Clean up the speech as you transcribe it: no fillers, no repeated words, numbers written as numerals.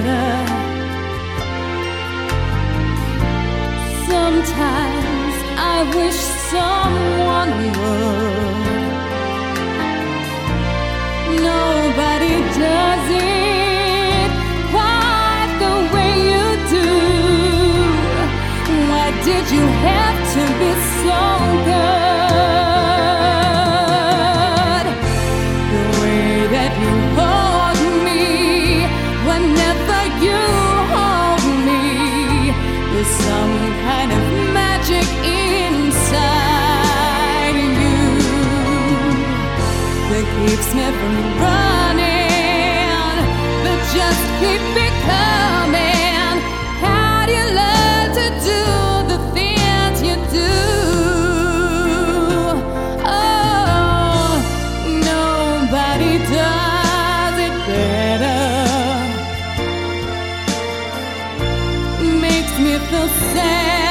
better. Sometimes I wish someone would. Nobody does it quite the way you do. Why did you have to be so good? The way that you hold me whenever you hold me, there's some kind of magic inside you that keeps me from running, but just keep becoming. How do you learn to do the things you do? Oh, nobody does it better. Makes me feel sad.